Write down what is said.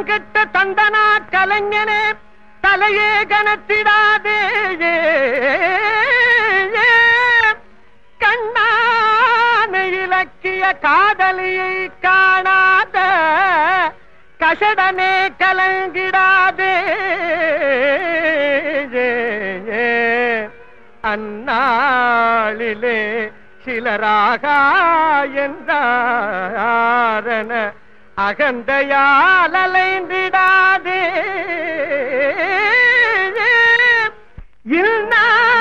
கெட்ட தந்தனா கலைஞனே தலையே கனத்திடாதே கண்ணான இலக்கிய காதலியை காணாத கஷடனே கலங்கிடாதே அந்நாளிலே சிலராக என்றாரன அகந்தையால் அலைந்திடாதே இல்னா